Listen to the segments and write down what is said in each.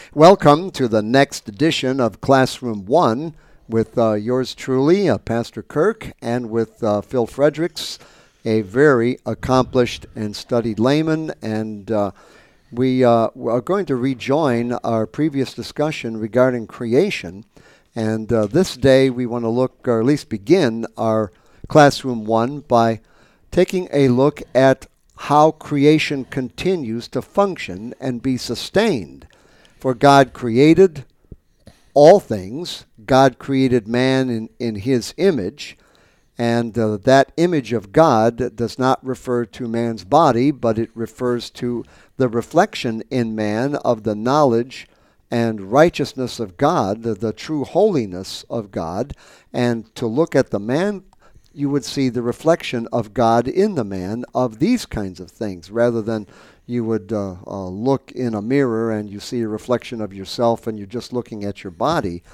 Welcome to the next edition of Classroom One with yours truly, Pastor Kirk, and with Phil Fredericks, a very accomplished and studied layman. And we are going to rejoin our previous discussion regarding creation. And this day we want to look, or at least begin, our Classroom One by taking a look at how creation continues to function and be sustained. For God created all things. God created man in his image. And that image of God does not refer to man's body, but it refers to the reflection in man of the knowledge and righteousness of God, the true holiness of God. And to look at the man, you would see the reflection of God in the man of these kinds of things, rather than you would look in a mirror and you see a reflection of yourself and you're just looking at your body.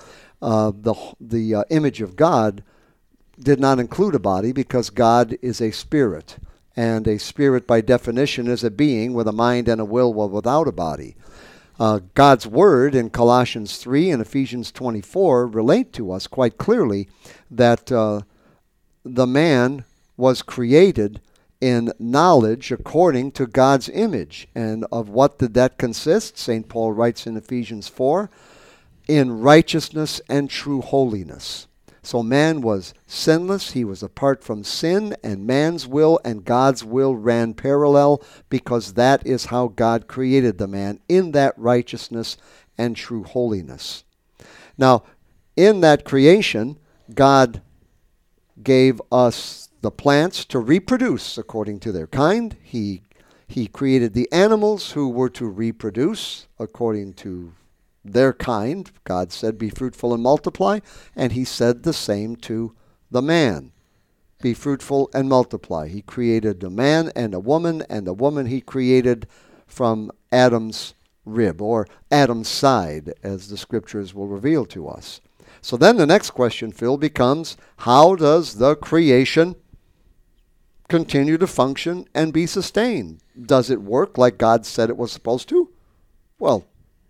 The image of God did not include a body because God is a spirit. And a spirit, by definition, is a being with a mind and a will without a body. God's word in Colossians 3 and Ephesians 24 relate to us quite clearly that the man was created in knowledge according to God's image. And of what did that consist? St. Paul writes in Ephesians 4, in righteousness and true holiness. So man was sinless, he was apart from sin, and man's will and God's will ran parallel because that is how God created the man, in that righteousness and true holiness. Now, in that creation, God gave us the plants to reproduce according to their kind. He created the animals who were to reproduce according to their kind. God said, be fruitful and multiply. And he said the same to the man. Be fruitful and multiply. He created a man and a woman he created from Adam's rib, or Adam's side, as the scriptures will reveal to us. So then the next question, Phil, becomes, how does the creation continue to function and be sustained? Does it work like God said it was supposed to? Well,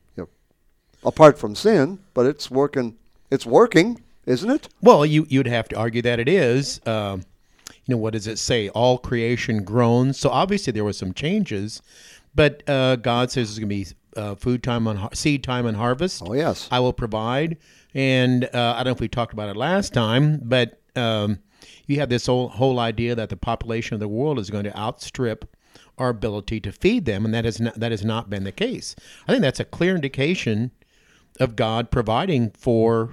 apart from sin, but it's working, isn't it? Well, you'd have to argue that it is. What does it say? All creation groans. So obviously there were some changes, but God says there's going to be food time, seed time, and harvest. Oh, yes. I will provide. And I don't know if we talked about it last time, but you have this whole idea that the population of the world is going to outstrip our ability to feed them, and that has not been the case. I think that's a clear indication of God providing for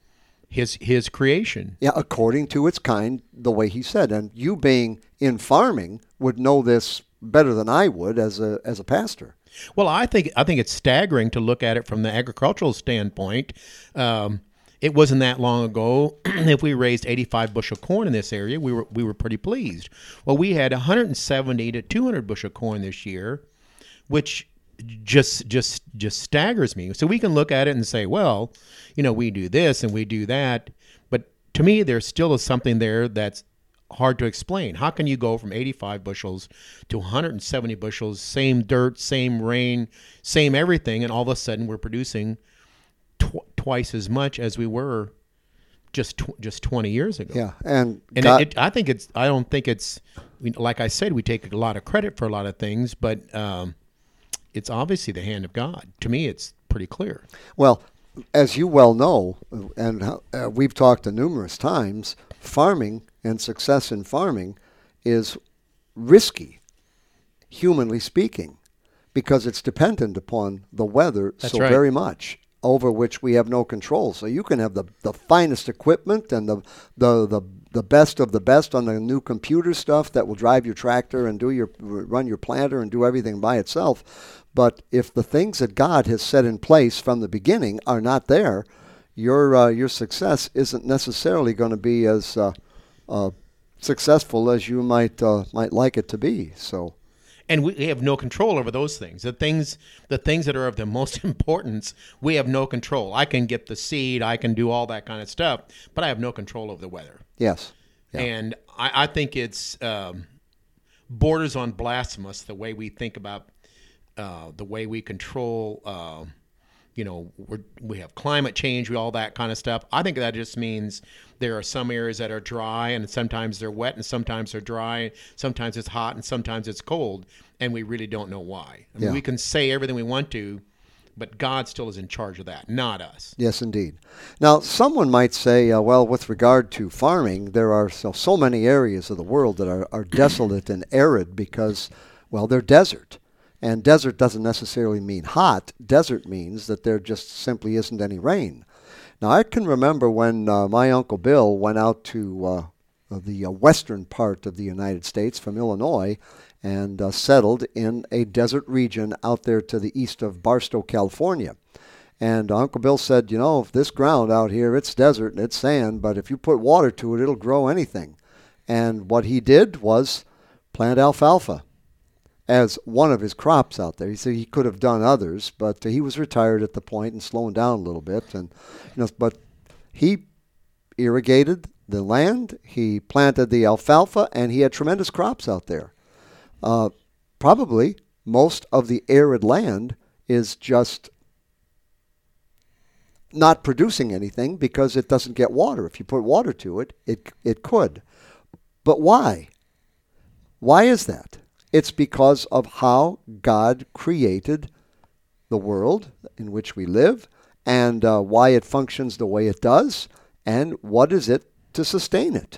his creation. Yeah, according to its kind, the way he said. And you being in farming would know this better than I would as a pastor. Well, I think it's staggering to look at it from the agricultural standpoint. It wasn't that long ago. If we raised 85 bushel corn in this area, we were pretty pleased. Well, we had 170 to 200 bushel corn this year, which just staggers me. So we can look at it and say, well, we do this and we do that, but to me, there still is something there that's hard to explain. How can you go from 85 bushels to 170 bushels, same dirt, same rain, same everything, and all of a sudden we're producing twice as much as we were just 20 years ago? Yeah, and I don't think it's like I said, we take a lot of credit for a lot of things, but it's obviously the hand of God. To me, it's pretty clear. Well, as you well know, and we've talked numerous times, farming and success in farming is risky, humanly speaking, because it's dependent upon the weather very much, over which we have no control. So you can have the finest equipment and the best of the best on the new computer stuff that will drive your tractor and run your planter and do everything by itself. But if the things that God has set in place from the beginning are not there, your success isn't necessarily going to be as successful as you might like it to be. So, and we have no control over those things. The things that are of the most importance, we have no control. I can get the seed, I can do all that kind of stuff, but I have no control over the weather. Yes. Yeah. And I think it's borders on blasphemous the way we think about the way we control we have climate change, all that kind of stuff. I think that just means there are some areas that are dry, and sometimes they're wet, and sometimes they're dry. Sometimes it's hot, and sometimes it's cold, and we really don't know why. I mean, we can say everything we want to, but God still is in charge of that, not us. Yes, indeed. Now, someone might say, well, with regard to farming, there are so many areas of the world that are desolate and arid because, well, they're desert. And desert doesn't necessarily mean hot. Desert means that there just simply isn't any rain. Now, I can remember when my Uncle Bill went out to the western part of the United States from Illinois and settled in a desert region out there to the east of Barstow, California. And Uncle Bill said, this ground out here, it's desert and it's sand, but if you put water to it, it'll grow anything. And what he did was plant alfalfa as one of his crops out there. He said he could have done others, but he was retired at the point and slowing down a little bit. And but he irrigated the land, he planted the alfalfa, and he had tremendous crops out there. Probably most of the arid land is just not producing anything because it doesn't get water. If you put water to it, it could. But why? Why is that? It's because of how God created the world in which we live and why it functions the way it does and what is it to sustain it.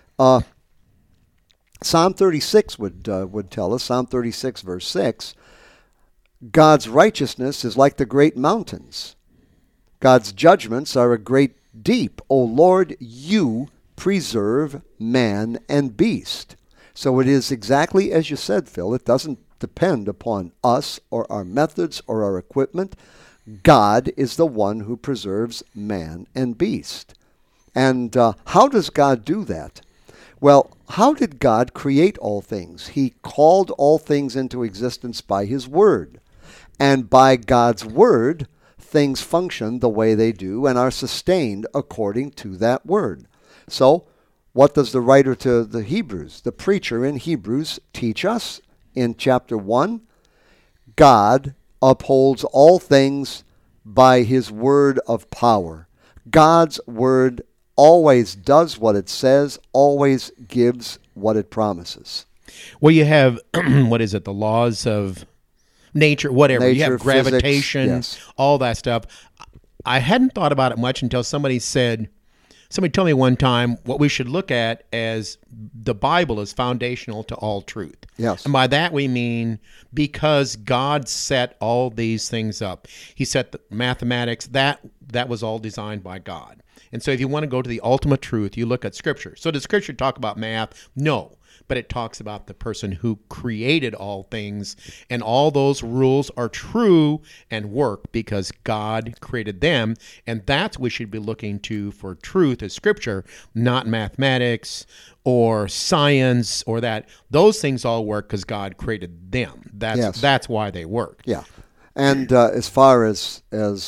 Psalm 36 would tell us, Psalm 36 verse 6, God's righteousness is like the great mountains. God's judgments are a great deep. O Lord, you preserve man and beast. So it is exactly as you said, Phil. It doesn't depend upon us or our methods or our equipment. God is the one who preserves man and beast. And how does God do that? Well, how did God create all things? He called all things into existence by his word. And by God's word, things function the way they do and are sustained according to that word. So, what does the writer to the Hebrews, the preacher in Hebrews, teach us in chapter 1? God upholds all things by his word of power. God's word always does what it says, always gives what it promises. Well, you have, the laws of nature, whatever. You have gravitation, physics, yes. All that stuff. I hadn't thought about it much until somebody told me one time what we should look at as the Bible is foundational to all truth. Yes. And by that we mean because God set all these things up. He set the mathematics, that was all designed by God. And so if you want to go to the ultimate truth, you look at Scripture. So does Scripture talk about math? No. But it talks about the person who created all things, and all those rules are true and work because God created them, and that's what we should be looking to for truth as Scripture, not mathematics or science or that. Those things all work because God created them. That's why they work. Yeah, and as far as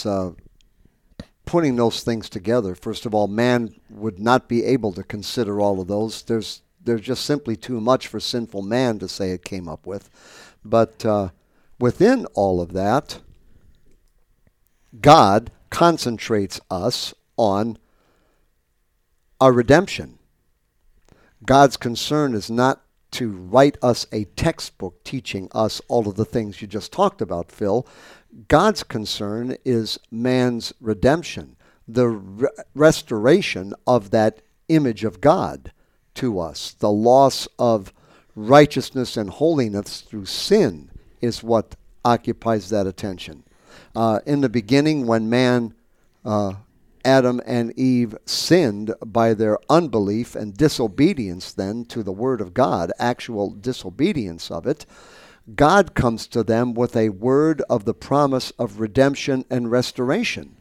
putting those things together, first of all, man would not be able to consider all of those. There's just simply too much for sinful man to say it came up with. But within all of that, God concentrates us on our redemption. God's concern is not to write us a textbook teaching us all of the things you just talked about, Phil. God's concern is man's redemption, the restoration of that image of God to us. The loss of righteousness and holiness through sin is what occupies that attention. In the beginning, when Adam and Eve sinned by their unbelief and disobedience then to the Word of God, actual disobedience of it, God comes to them with a word of the promise of redemption and restoration.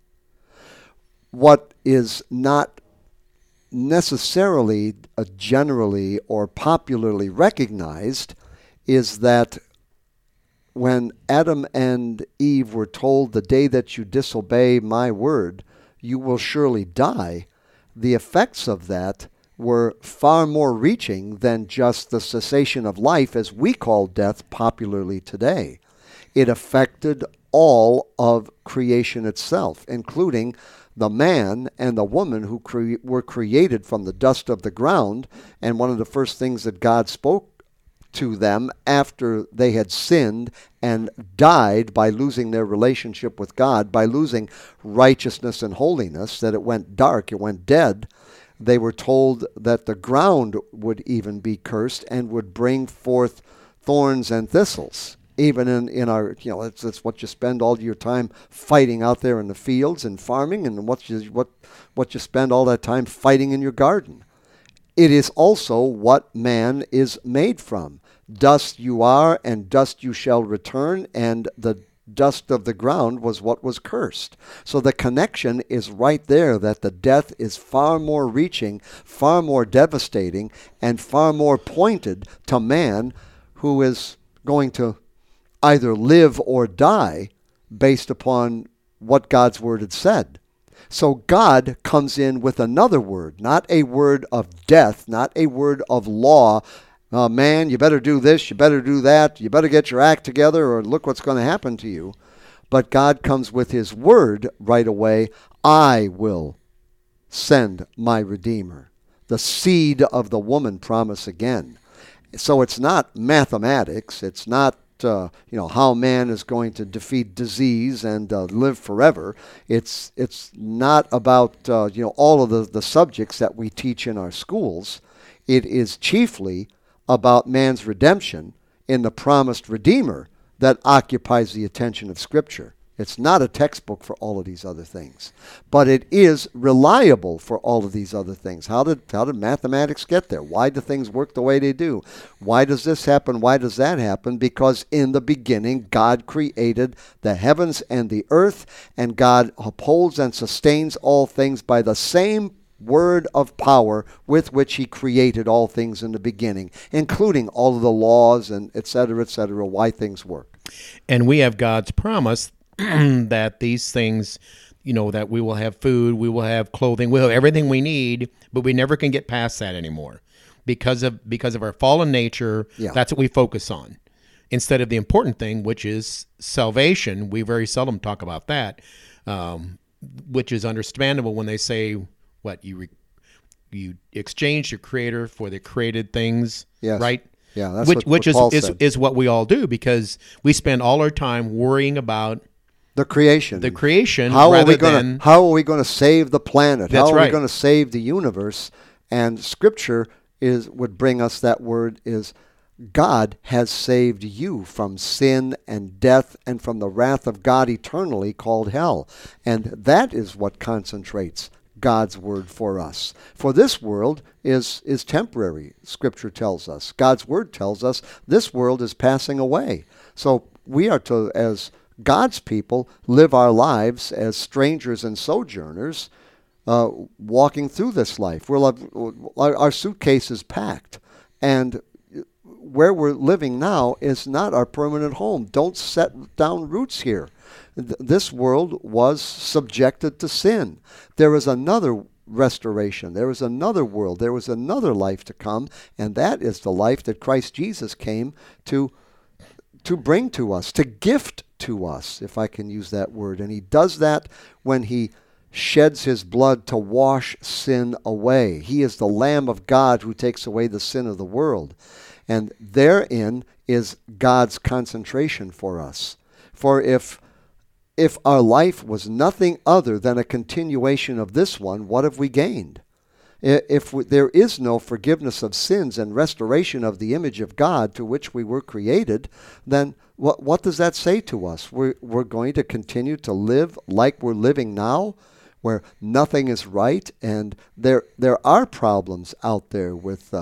What is not necessarily generally or popularly recognized is that when Adam and Eve were told, the day that you disobey my word, you will surely die, the effects of that were far more reaching than just the cessation of life as we call death popularly today. It affected all of creation itself, including the man and the woman who were created from the dust of the ground. And one of the first things that God spoke to them after they had sinned and died by losing their relationship with God, by losing righteousness and holiness, that it went dark, it went dead, they were told that the ground would even be cursed and would bring forth thorns and thistles. Even in our, it's what you spend all your time fighting out there in the fields and farming, and what you spend all that time fighting in your garden. It is also what man is made from. Dust you are, and dust you shall return, and the dust of the ground was what was cursed. So the connection is right there, that the death is far more reaching, far more devastating, and far more pointed to man, who is going to either live or die based upon what God's word had said. So God comes in with another word, not a word of death, not a word of law. Man, you better do this, you better do that, you better get your act together, or look what's going to happen to you. But God comes with his word right away. I will send my Redeemer. The seed of the woman promise again. So it's not mathematics. It's not how man is going to defeat disease and live forever. It's not about all of the subjects that we teach in our schools. It is chiefly about man's redemption in the promised Redeemer that occupies the attention of Scripture. It's not a textbook for all of these other things, but it is reliable for all of these other things. How did mathematics get there? Why do things work the way they do? Why does this happen? Why does that happen? Because in the beginning, God created the heavens and the earth, and God upholds and sustains all things by the same word of power with which he created all things in the beginning, including all of the laws and et cetera, why things work. And we have God's promise that these things, that we will have food, we will have clothing, we'll have everything we need, but we never can get past that anymore because of our fallen nature. Yeah. That's what we focus on instead of the important thing, which is salvation. We very seldom talk about that, which is understandable when they say, what, you exchange your creator for the created things, yes. Right? Yeah, that's which what Paul said. is what we all do, because we spend all our time worrying about the creation. How are we going to save the planet? That's how are right. we going to save the universe? And Scripture would bring us that word is, God has saved you from sin and death and from the wrath of God eternally called hell. And that is what concentrates God's word for us. For this world is temporary, Scripture tells us. God's word tells us this world is passing away. So we are to, as God's people, live our lives as strangers and sojourners, walking through this life. Our suitcase is packed, and where we're living now is not our permanent home. Don't set down roots here. This world was subjected to sin. There is another restoration. There is another world. There is another life to come, and that is the life that Christ Jesus came to bring to us, to gift to us, if I can use that word. And he does that when he sheds his blood to wash sin away. He is the Lamb of God who takes away the sin of the world. And therein is God's concentration for us. For if our life was nothing other than a continuation of this one, what have we gained? If there is no forgiveness of sins and restoration of the image of God to which we were created, then what does that say to us? We're going to continue to live like we're living now, where nothing is right, and there are problems out there with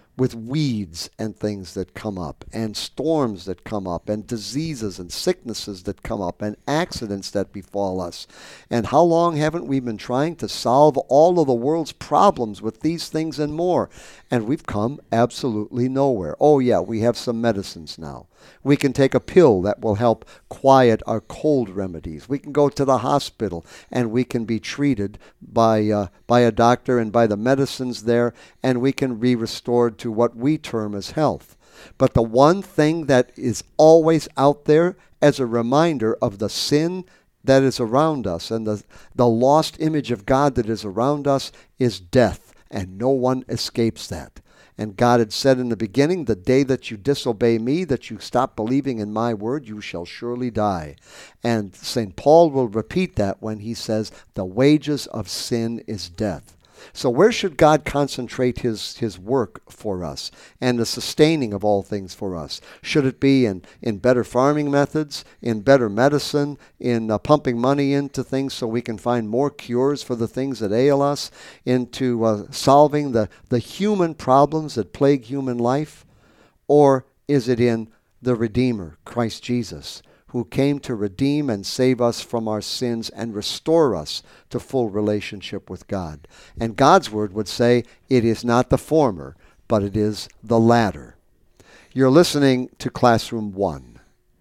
weeds and things that come up, and storms that come up, and diseases and sicknesses that come up, and accidents that befall us. And how long haven't we been trying to solve all of the world's problems with these things and more? And we've come absolutely nowhere. Oh yeah, we have some medicines now. We can take a pill that will help quiet our cold remedies. We can go to the hospital and we can be treated by a doctor and by the medicines there, and we can be restored to what we term as health. But the one thing that is always out there as a reminder of the sin that is around us and the lost image of God that is around us is death, and no one escapes that. And God had said in the beginning, the day that you disobey me, that you stop believing in my word, you shall surely die. And St. Paul will repeat that when he says, the wages of sin is death. So where should God concentrate his work for us and the sustaining of all things for us? Should it be in better farming methods, in better medicine, in pumping money into things so we can find more cures for the things that ail us, into solving the human problems that plague human life? Or is it in the Redeemer, Christ Jesus, who came to redeem and save us from our sins and restore us to full relationship with God? And God's word would say it is not the former, but it is the latter. You're listening to Classroom 1.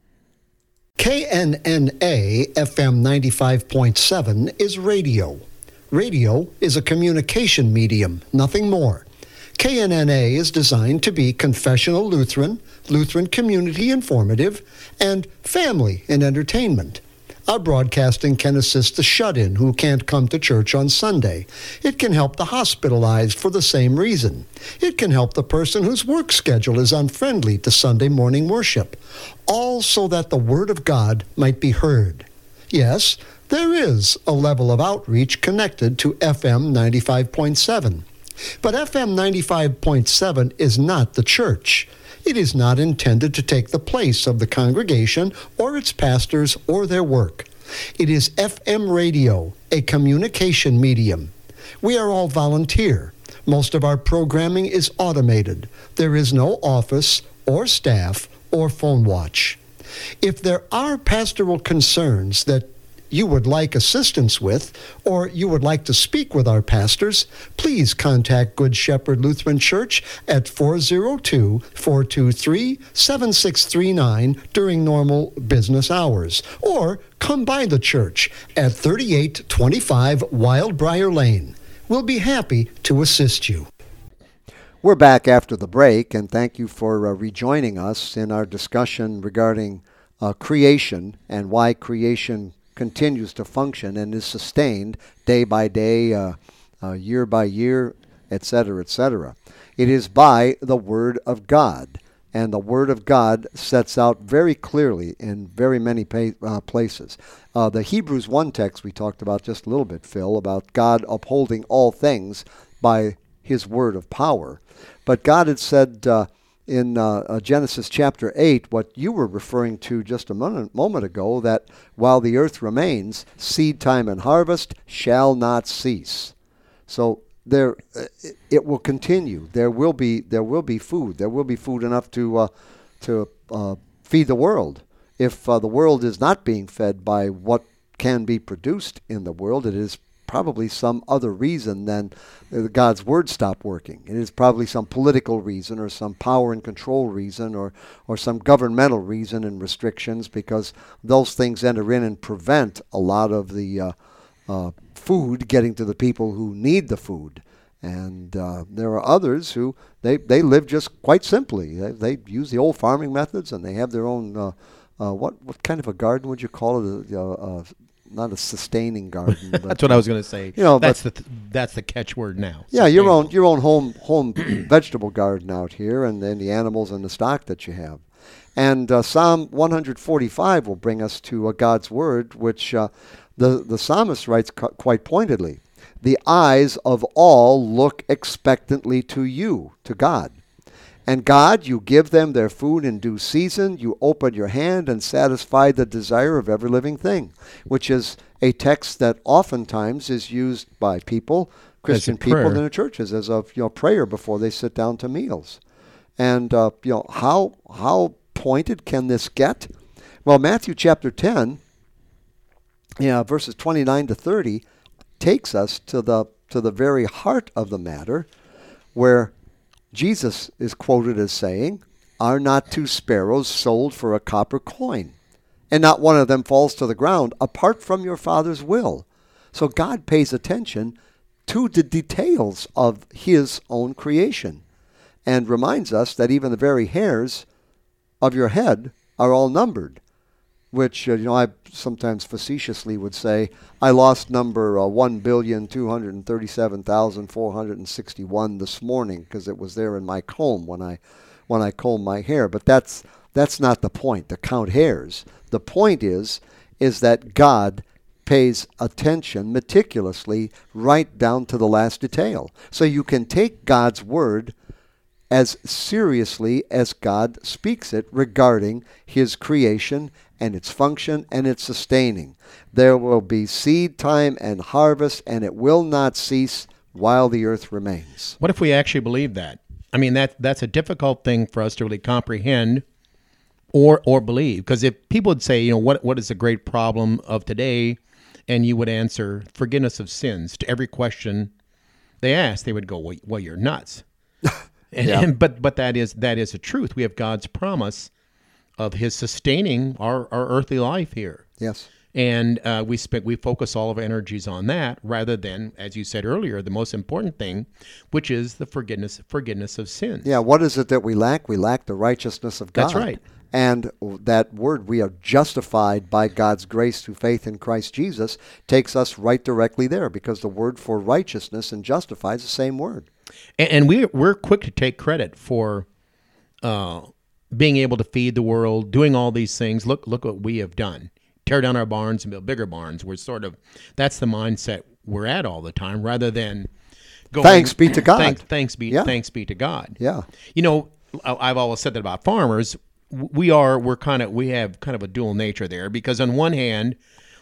KNNA FM 95.7 is radio. Radio is a communication medium, nothing more. KNNA is designed to be confessional Lutheran, Lutheran community informative, and family and entertainment. Our broadcasting can assist the shut-in who can't come to church on Sunday. It can help the hospitalized for the same reason. It can help the person whose work schedule is unfriendly to Sunday morning worship, all so that the Word of God might be heard. Yes, there is a level of outreach connected to FM 95.7. But FM 95.7 is not the church. It is not intended to take the place of the congregation or its pastors or their work. It is FM radio, a communication medium. We are all volunteer. Most of our programming is automated. There is no office or staff or phone watch. If there are pastoral concerns that you would like assistance with, or you would like to speak with our pastors, please contact Good Shepherd Lutheran Church at 402-423-7639 during normal business hours, or come by the church at 3825 Wildbriar Lane. We'll be happy to assist you. We're back after the break, and thank you for rejoining us in our discussion regarding creation and why creation continues to function and is sustained day by day, year by year, etc., etc. It is by the Word of God, and the Word of God sets out very clearly in very many places. The Hebrews 1 text we talked about just a little bit, Phil, about God upholding all things by His word of power. But God had said in Genesis chapter 8, what you were referring to just a moment ago, that while the earth remains, seed time and harvest shall not cease. So there, it will continue. There will be food. There will be food enough to feed the world. If the world is not being fed by what can be produced in the world, it is probably some other reason than God's word stopped working. It is probably some political reason or some power and control reason or some governmental reason and restrictions, because those things enter in and prevent a lot of the food getting to the people who need the food. And there are others who they live just quite simply. They use the old farming methods, and they have their own what kind of a garden would you call it? Not a sustaining garden. But, that's what I was going to say. You know, that's the catchword now. Yeah, your own home vegetable garden out here, and then the animals and the stock that you have. And Psalm 145 will bring us to God's word, which the psalmist writes quite pointedly. The eyes of all look expectantly to you, to God. And God, you give them their food in due season. You open your hand and satisfy the desire of every living thing, which is a text that oftentimes is used by people, Christian people in the churches, as a prayer before they sit down to meals. And how pointed can this get? Well, Matthew chapter 10, verses 29 to 30, takes us to the very heart of the matter, where Jesus is quoted as saying, "Are not 2 sparrows sold for a copper coin? And not one of them falls to the ground apart from your Father's will." So God pays attention to the details of His own creation. and reminds us that even the very hairs of your head are all numbered, which, I sometimes facetiously would say, I lost number 1,237,461 this morning because it was there in my comb when I comb my hair. But that's not the point, to count hairs. The point is that God pays attention meticulously right down to the last detail. So you can take God's word as seriously as God speaks it regarding his creation and its function and its sustaining. There will be seed time and harvest, and it will not cease while the earth remains. What if we actually believe that? I mean, that's a difficult thing for us to really comprehend or believe. Because if people would say, what is the great problem of today? And you would answer forgiveness of sins to every question they ask, they would go, well, you're nuts. But that is the truth. We have God's promise of his sustaining our earthly life here. Yes. And we focus all of our energies on that rather than, as you said earlier, the most important thing, which is the forgiveness of sins. Yeah, what is it that we lack? We lack the righteousness of God. That's right. And that word, we are justified by God's grace through faith in Christ Jesus, takes us right directly there, because the word for righteousness and justify is the same word. And we're quick to take credit for being able to feed the world, doing all these things. Look what we have done. Tear down our barns and build bigger barns. That's the mindset we're at all the time, rather than going, thanks be to God. Thanks be to God. Yeah. I've always said that about farmers. We have kind of a dual nature there, because on one hand,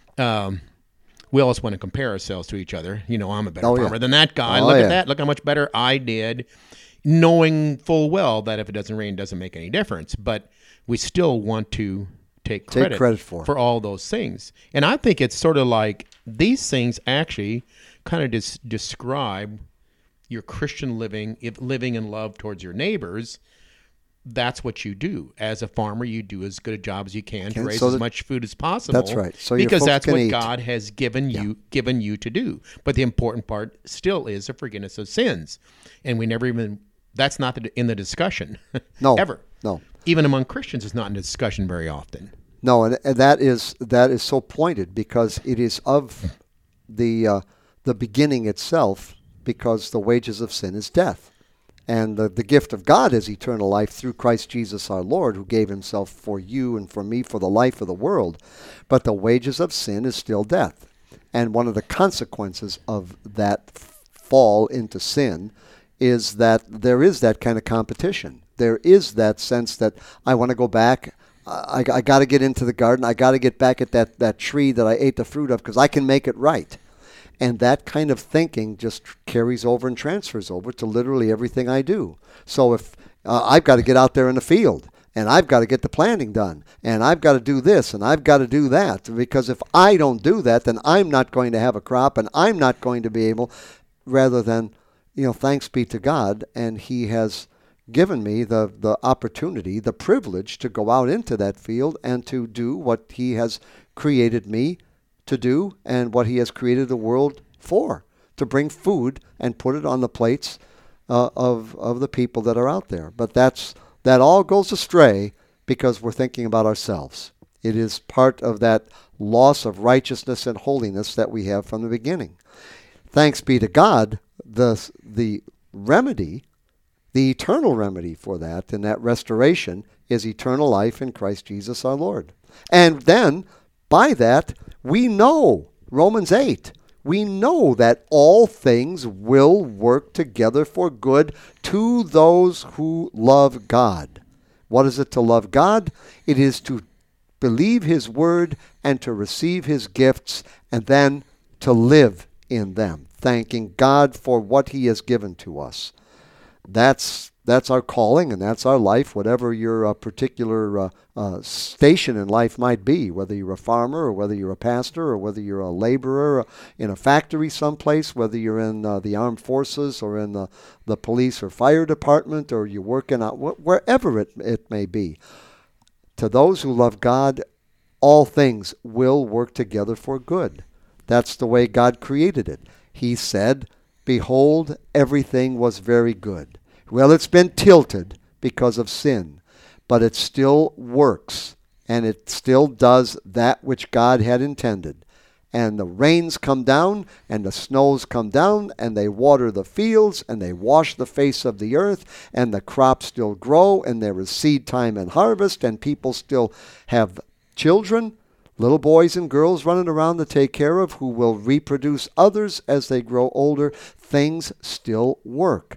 we always want to compare ourselves to each other. I'm a better farmer than that guy. Look at that. Look how much better I did, knowing full well that if it doesn't rain, it doesn't make any difference. But we still want to take credit for all those things. And I think it's sort of like these things actually kind of describe your Christian living, living in love towards your neighbors. That's what you do. As a farmer, you do as good a job as you can to raise as much food as possible. That's right. So because that's what God has given you to do. But the important part still is the forgiveness of sins. And we never even, that's not in the discussion. No. Ever. No. Even among Christians, it's not in discussion very often. No, and that is so pointed, because it is of the beginning itself, because the wages of sin is death. And the gift of God is eternal life through Christ Jesus our Lord, who gave himself for you and for me for the life of the world. But the wages of sin is still death. And one of the consequences of that fall into sin is that there is that kind of competition. There is that sense that I want to go back. I got to get into the garden. I got to get back at that tree that I ate the fruit of, because I can make it right. And that kind of thinking just carries over and transfers over to literally everything I do. So if I've got to get out there in the field, and I've got to get the planting done, and I've got to do this, and I've got to do that, because if I don't do that, then I'm not going to have a crop, and I'm not going to be able, rather than, thanks be to God, and he has given me the opportunity, the privilege to go out into that field and to do what he has created me to do, and what he has created the world for, to bring food and put it on the plates of the people that are out there. But that all goes astray because we're thinking about ourselves. It is part of that loss of righteousness and holiness that we have from the beginning. Thanks be to God, the remedy, the eternal remedy for that, and that restoration is eternal life in Christ Jesus our Lord. And then, by that, we know, Romans 8, we know that all things will work together for good to those who love God. What is it to love God? It is to believe his word and to receive his gifts, and then to live in them, thanking God for what he has given to us. That's our calling, and that's our life, whatever your particular station in life might be, whether you're a farmer or whether you're a pastor or whether you're a laborer in a factory someplace, whether you're in the armed forces or in the police or fire department, or you're working out, wherever it may be. To those who love God, all things will work together for good. That's the way God created it. He said, "Behold, everything was very good." Well, it's been tilted because of sin, but it still works, and it still does that which God had intended. And the rains come down, and the snows come down, and they water the fields, and they wash the face of the earth, and the crops still grow, and there is seed time and harvest, and people still have children, little boys and girls running around to take care of, who will reproduce others as they grow older. Things still work.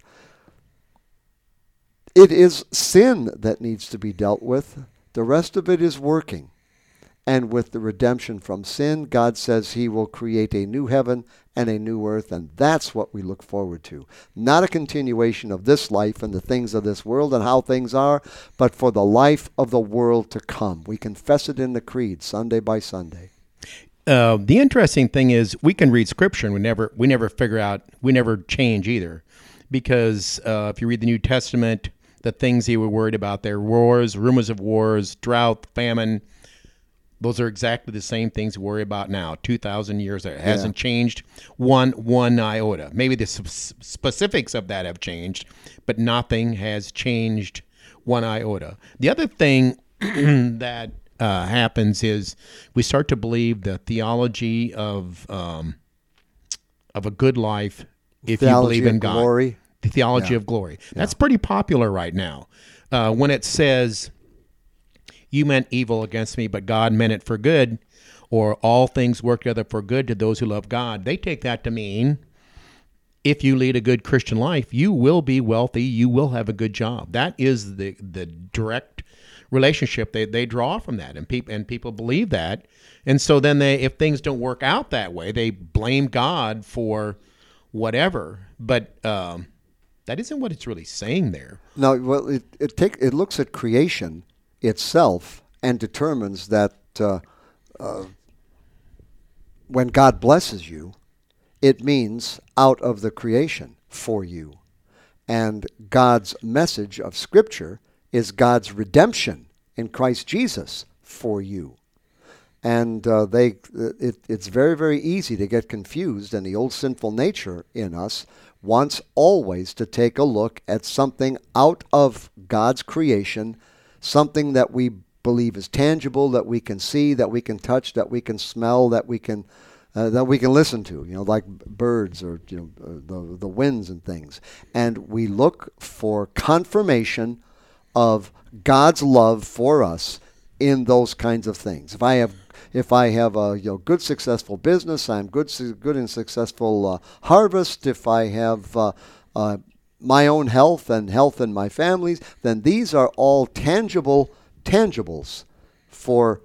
It is sin that needs to be dealt with. The rest of it is working. And with the redemption from sin, God says he will create a new heaven and a new earth, and that's what we look forward to. Not a continuation of this life and the things of this world and how things are, but for the life of the world to come. We confess it in the creed, Sunday by Sunday. The interesting thing is we can read Scripture and we never figure out, we never change either. Because if you read the New Testament, the things they were worried about, their wars, rumors of wars, drought, famine, those are exactly the same things we worry about now. 2,000 years, it hasn't changed one iota. Maybe the specifics of that have changed, but nothing has changed one iota. The other thing that happens is we start to believe the theology of a good life if you believe in God. Glory. The theology of glory. That's pretty popular right now. When it says, you meant evil against me, but God meant it for good, or all things work together for good to those who love God, they take that to mean if you lead a good Christian life, you will be wealthy, you will have a good job. That is the direct relationship they draw from that, and people believe that. And so then if things don't work out that way, they blame God for whatever. But that isn't what it's really saying there. No, well, it looks at creation itself and determines that when God blesses you, it means out of the creation for you. And God's message of Scripture is God's redemption in Christ Jesus for you. And it's very, very easy to get confused, and the old sinful nature in us wants always to take a look at something out of God's creation, something that we believe is tangible, that we can see, that we can touch, that we can smell, that we can listen to, like birds or the winds and things. And we look for confirmation of God's love for us in those kinds of things. If I have a good successful business, I'm good and successful harvest. If I have my own health and health in my family's, then these are all tangibles for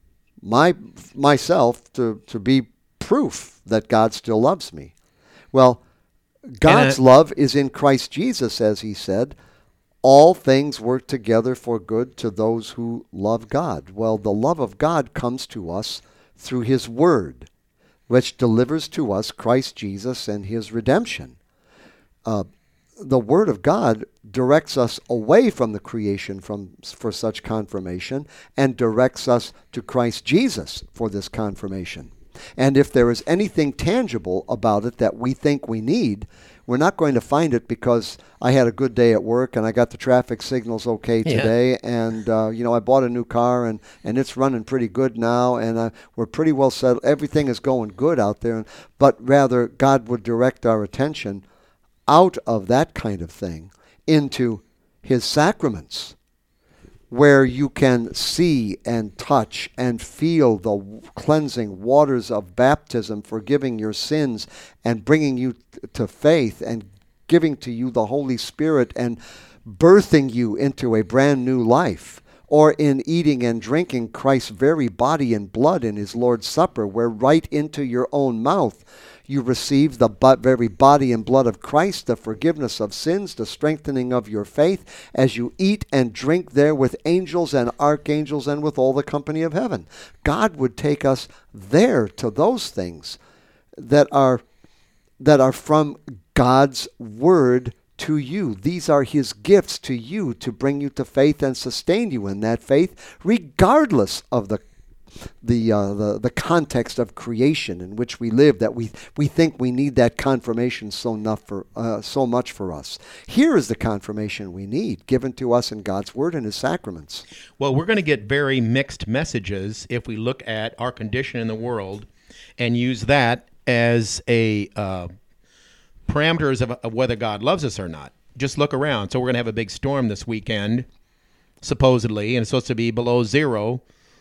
myself to be proof that God still loves me. Well, God's love is in Christ Jesus, as he said. All things work together for good to those who love God. Well, the love of God comes to us through his word, which delivers to us Christ Jesus and his redemption. The word of God directs us away from the creation for such confirmation, and directs us to Christ Jesus for this confirmation. And if there is anything tangible about it that we think we need, we're not going to find it because I had a good day at work and I got the traffic signals okay today, and I bought a new car and it's running pretty good now, and we're pretty well settled. Everything is going good out there. But rather, God would direct our attention out of that kind of thing into his sacraments, where you can see and touch and feel the cleansing waters of baptism, forgiving your sins and bringing you to faith and giving to you the Holy Spirit and birthing you into a brand new life. Or in eating and drinking Christ's very body and blood in his Lord's Supper, where right into your own mouth you receive the very body and blood of Christ, the forgiveness of sins, the strengthening of your faith, as you eat and drink there with angels and archangels and with all the company of heaven. God would take us there to those things that are from God's word to you. These are his gifts to you to bring you to faith and sustain you in that faith, regardless of the the context of creation in which we live that we think we need that confirmation so much for us. Here is the confirmation we need, given to us in God's Word and His sacraments. Well, we're going to get very mixed messages if we look at our condition in the world and use that as a parameters of whether God loves us or not. Just look around. So we're going to have a big storm this weekend, supposedly, and it's supposed to be below zero.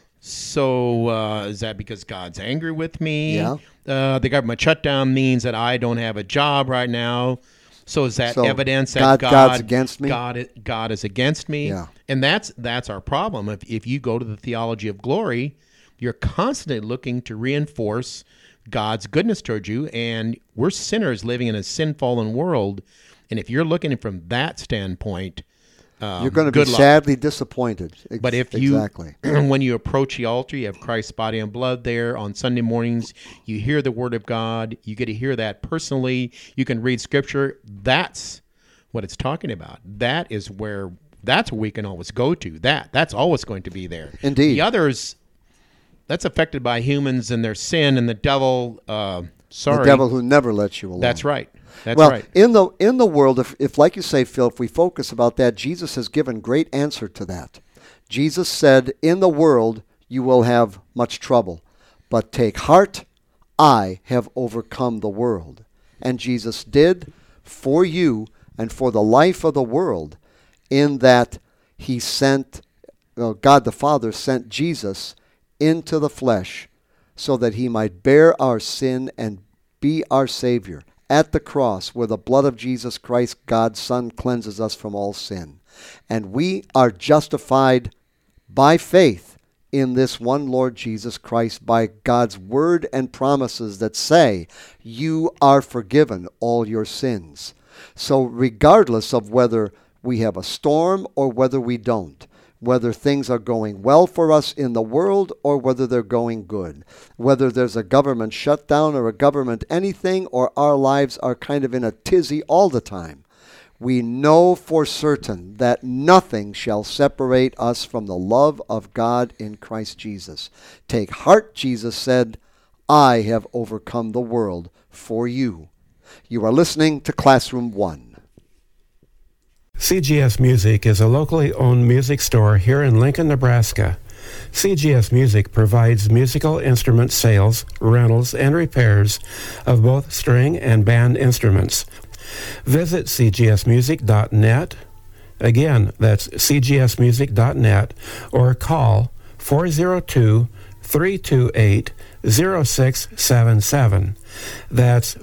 So is that because God's angry with me? Yeah. The government shutdown means that I don't have a job right now. So is that evidence that God's against me? God is against me? Yeah. And that's our problem. If you go to the theology of glory, you're constantly looking to reinforce God's goodness towards you, and we're sinners living in a sin-fallen world. And if you're looking from that standpoint, you're going to be sadly disappointed. But if exactly. When you approach the altar, you have Christ's body and blood there. On Sunday mornings, you hear the Word of God. You get to hear that personally. You can read Scripture. That's what it's talking about. That's where we can always go to. That's always going to be there. Indeed. The others, that's affected by humans and their sin and the devil. The devil who never lets you alone. That's right. That's well, right. in the world, if like you say, Phil, if we focus about that, Jesus has given great answer to that. Jesus said, in the world you will have much trouble, but take heart, I have overcome the world. And Jesus did for you and for the life of the world, in that he sent, God the Father sent Jesus into the flesh so that he might bear our sin and be our Savior at the cross, where the blood of Jesus Christ, God's Son, cleanses us from all sin. And we are justified by faith in this one Lord Jesus Christ, by God's word and promises that say, you are forgiven all your sins. So regardless of whether we have a storm or whether we don't, whether things are going well for us in the world or whether they're going good, whether there's a government shutdown or a government anything, or our lives are kind of in a tizzy all the time, we know for certain that nothing shall separate us from the love of God in Christ Jesus. Take heart, Jesus said, I have overcome the world for you. You are listening to Classroom 1. CGS Music is a locally owned music store here in Lincoln, Nebraska. CGS Music provides musical instrument sales, rentals, and repairs of both string and band instruments. Visit cgsmusic.net. Again, that's cgsmusic.net, or call 402-328-0677. That's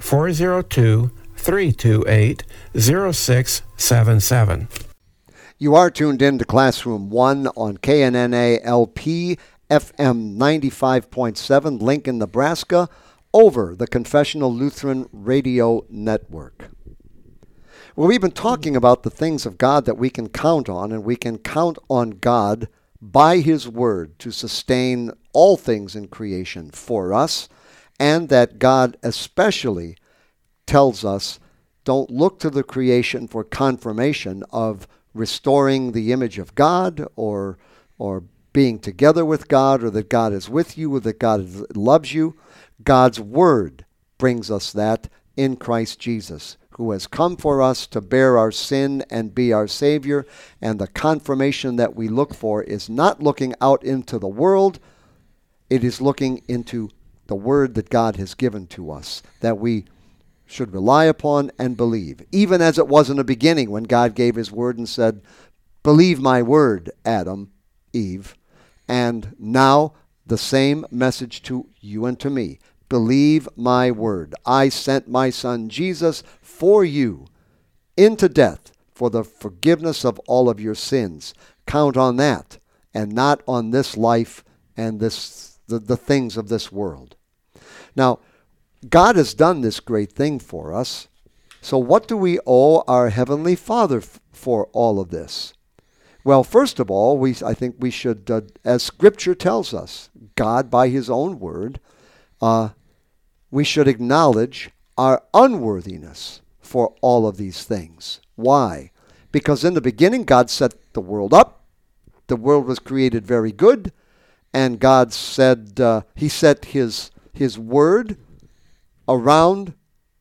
402-328-0677. You are tuned in to Classroom 1 on KNNA LP FM 95.7, Lincoln, Nebraska, over the Confessional Lutheran Radio Network. Well, we've been talking about the things of God that we can count on, and we can count on God by His Word to sustain all things in creation for us, and that God especially tells us, don't look to the creation for confirmation of restoring the image of God, or being together with God, or that God is with you, or that God loves you. God's Word brings us that in Christ Jesus, who has come for us to bear our sin and be our Savior. And the confirmation that we look for is not looking out into the world. It is looking into the Word that God has given to us, that we should rely upon and believe, even as it was in the beginning when God gave His Word and said, believe my word, Adam, Eve. And now the same message to you and to me. Believe my word. I sent my Son Jesus for you into death for the forgiveness of all of your sins. Count on that, and not on this life and the things of this world. Now, God has done this great thing for us. So what do we owe our Heavenly Father for all of this? Well, first of all, I think we should, as Scripture tells us, God by His own word, we should acknowledge our unworthiness for all of these things. Why? Because in the beginning, God set the world up. The world was created very good. And God said, he set his word around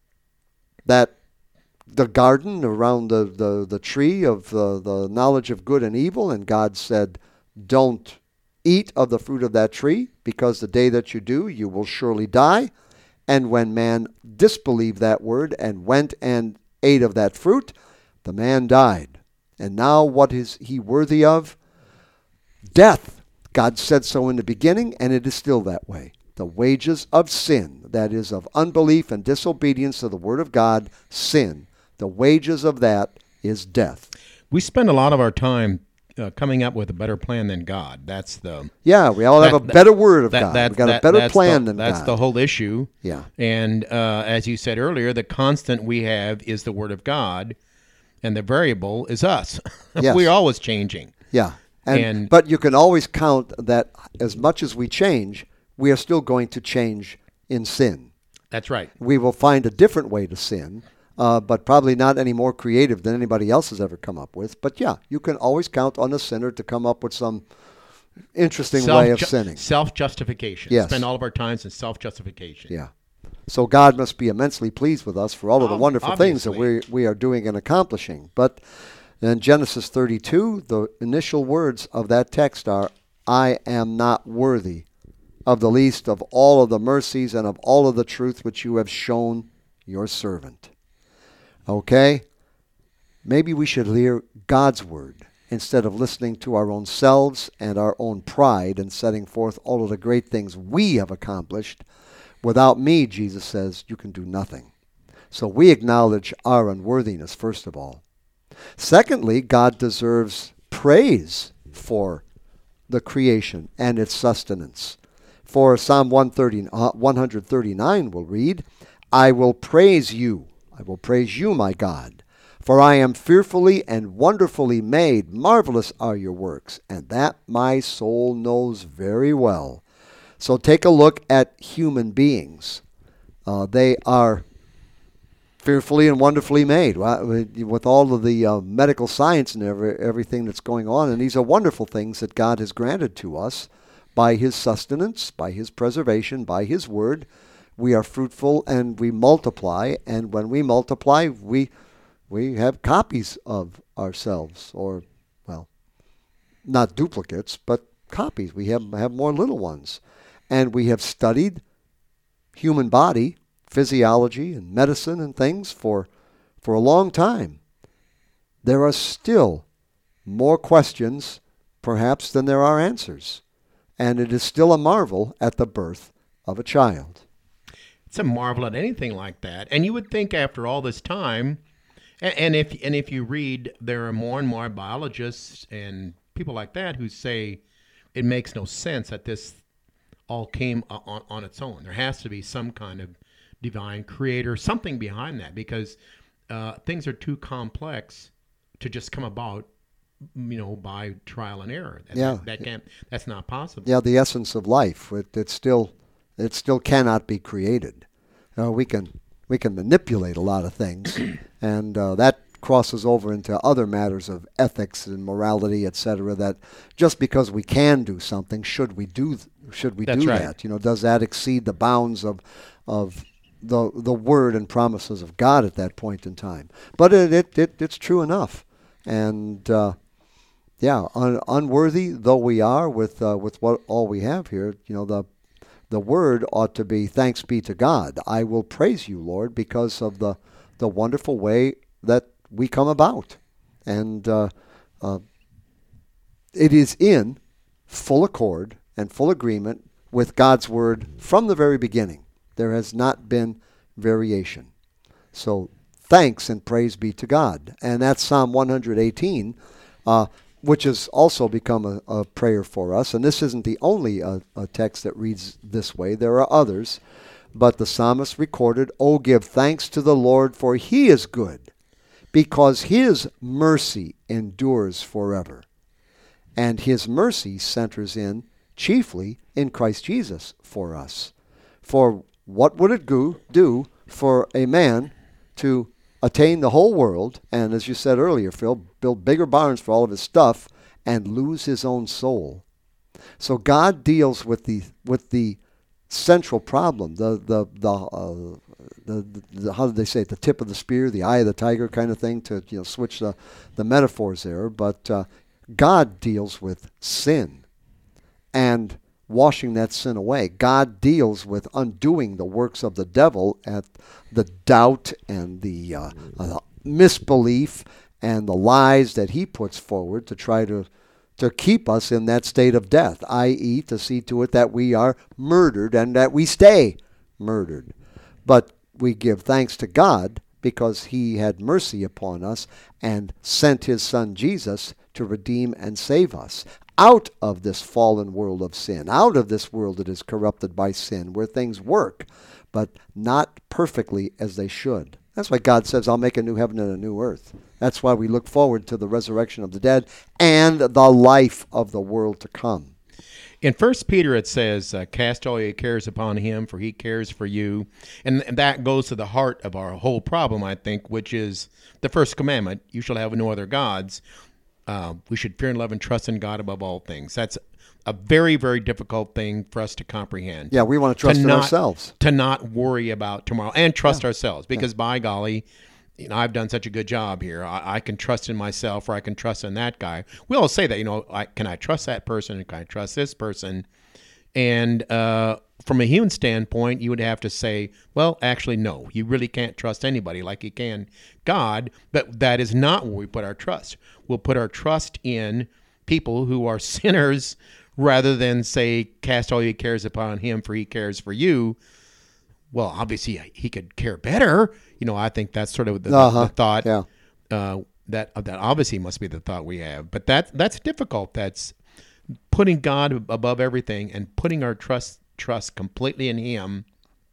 the garden, around the tree of the knowledge of good and evil. And God said, don't eat of the fruit of that tree, because the day that you do, you will surely die. And when man disbelieved that word and went and ate of that fruit, the man died. And now what is he worthy of? Death. God said so in the beginning, and it is still that way. The wages of sin, that is, of unbelief and disobedience to the word of God, sin. The wages of that is death. We spend a lot of our time coming up with a better plan than God. That's the... Yeah, we all have a better word of God. We've got a better plan than God. That's the whole issue. Yeah. And as you said earlier, the constant we have is the word of God, and the variable is us. Yes. We're always changing. Yeah. But you can always count that as much as we change, we are still going to change in sin. That's right. We will find a different way to sin, but probably not any more creative than anybody else has ever come up with. But yeah, you can always count on a sinner to come up with some interesting way of sinning. Self-justification. Yes. Spend all of our times in self-justification. Yeah. So God must be immensely pleased with us for all of the wonderful things that we are doing and accomplishing. But in Genesis 32, the initial words of that text are, I am not worthy of the least of all of the mercies and of all of the truth which you have shown your servant. Okay? Maybe we should hear God's word instead of listening to our own selves and our own pride and setting forth all of the great things we have accomplished. Without me, Jesus says, you can do nothing. So we acknowledge our unworthiness, first of all. Secondly, God deserves praise for the creation and its sustenance. For Psalm 139 will read, I will praise you, my God, for I am fearfully and wonderfully made. Marvelous are your works, and that my soul knows very well. So take a look at human beings. They are fearfully and wonderfully made, with all of the medical science and everything that's going on. And these are wonderful things that God has granted to us by his sustenance, by his preservation, by his word. We are fruitful and we multiply. And when we multiply, we have copies of ourselves, or, well, not duplicates, but copies. We have more little ones. And we have studied human body, physiology and medicine and things for a long time. There are still more questions, perhaps, than there are answers. And it is still a marvel at the birth of a child. It's a marvel at anything like that. And you would think after all this time, and if you read, there are more and more biologists and people like that who say it makes no sense that this all came on its own. There has to be some kind of divine creator, something behind that, because things are too complex to just come about, by trial and error. That's not possible. Yeah, the essence of life, it still cannot be created. We can manipulate a lot of things, and that crosses over into other matters of ethics and morality, etc. That just because we can do something, should we do that? Does that exceed the bounds of the word and promises of God at that point in time? But it's true enough, and unworthy though we are with what all we have here, the word ought to be, thanks be to God. I will praise you, Lord, because of the wonderful way that we come about. And it is in full accord and full agreement with God's word from the very beginning. There has not been variation. So thanks and praise be to God. And that's Psalm 118, which has also become a prayer for us. And this isn't the only a text that reads this way. There are others. But the psalmist recorded, "Oh, give thanks to the Lord, for he is good, because his mercy endures forever." And his mercy centers chiefly in Christ Jesus for us. For what would it do for a man to attain the whole world, and as you said earlier, Phil, build bigger barns for all of his stuff, and lose his own soul? So God deals with the central problem, the how did they say it? The tip of the spear, the eye of the tiger kind of thing, to switch the metaphors there. But God deals with sin and washing that sin away. God deals with undoing the works of the devil at the doubt and the misbelief and the lies that he puts forward to try to keep us in that state of death, i.e. to see to it that we are murdered and that we stay murdered. But we give thanks to God because he had mercy upon us and sent his son Jesus to redeem and save us out of this fallen world of sin, out of this world that is corrupted by sin, where things work, but not perfectly as they should. That's why God says, I'll make a new heaven and a new earth. That's why we look forward to the resurrection of the dead and the life of the world to come. In 1 Peter it says, cast all your cares upon him, for he cares for you. And that goes to the heart of our whole problem, I think, which is the first commandment, you shall have no other gods. We should fear and love and trust in God above all things. That's a very, very difficult thing for us to comprehend. Yeah, we want to trust in ourselves. To not worry about tomorrow and trust ourselves, because by golly, I've done such a good job here. I can trust in myself, or I can trust in that guy. We all say that, can I trust that person? Can I trust this person? And from a human standpoint, you would have to say, well, actually, no. You really can't trust anybody like you can God, but that is not where we put our trust. We'll put our trust in people who are sinners rather than say, cast all your cares upon him, for he cares for you. Well, obviously, he could care better. I think that's sort of the thought. Yeah. That obviously must be the thought we have. But that's difficult. That's putting God above everything and putting our trust completely in him.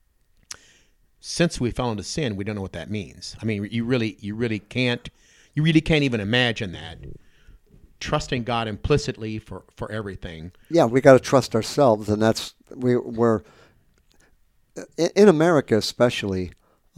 Since we fell into sin, we don't know what that means. I mean, you really can't even imagine that. Trusting God implicitly for everything. Yeah, we got to trust ourselves, and that's we're in America especially.